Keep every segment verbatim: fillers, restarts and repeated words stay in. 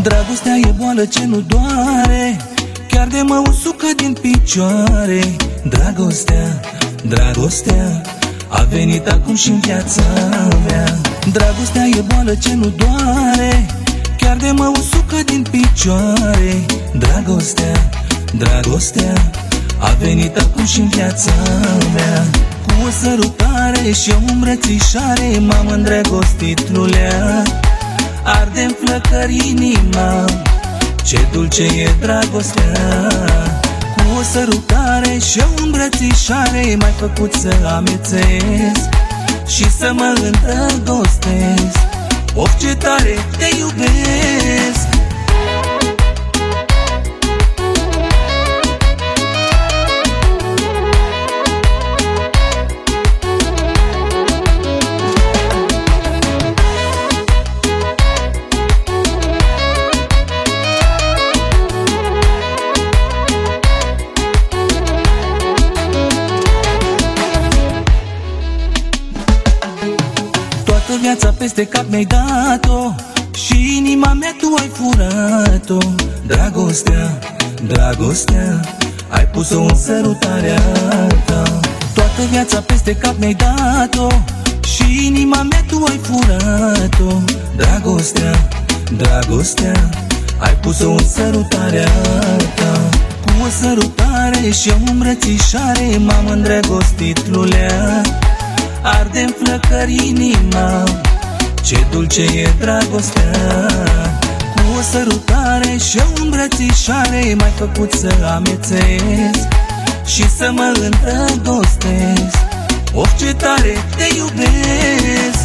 Dragostea e boală ce nu doare, chiar de mă usucă din picioare. Dragostea, dragostea a venit acum și-n viața mea. Dragostea e boală ce nu doare, chiar de mă usucă din picioare. Dragostea, dragostea a venit acum și-n viața mea. Cu o sărutare și o îmbrățișare m-am îndrăgostit, lulea. Arde-mi flăcări inima, ce dulce e dragostea. Cu o sărutare și o îmbrățișare m-ai făcut să amețesc și să mă îndrăgostesc. Of, ce tare te iubesc! Toată viața peste cap mi-ai dat-o și inima mea tu ai furat-o. Dragostea, dragostea, ai pus-o în sărutarea ta. Toată viața peste cap mi-ai dat-o și inima mea tu ai furat-o. Dragostea, dragostea, ai pus-o în sărutarea ta. Cu o sărutare și o îmbrățișare m-am îndrăgostit, lulea. Arde-mi flăcări inima, ce dulce e dragostea. Cu o sărutare și o îmbrățișare m-ai făcut să amețesc și să mă îndrăgostesc. Of, ce tare te iubesc!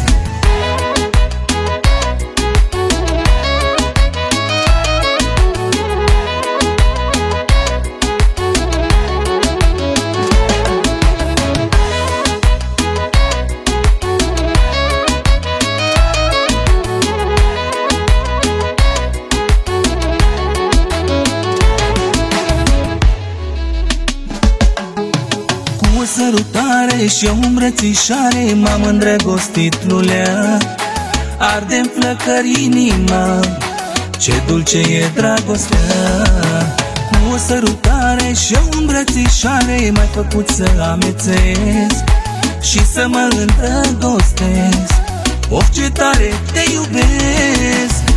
O sărutare și o îmbrățișare m-am îndrăgostit, lulea. Arde-mi flăcări inima, ce dulce e dragostea. Cu o sărutare și o îmbrățișare m-ai făcut să amețesc și să mă îndrăgostesc. Of, ce tare te iubesc!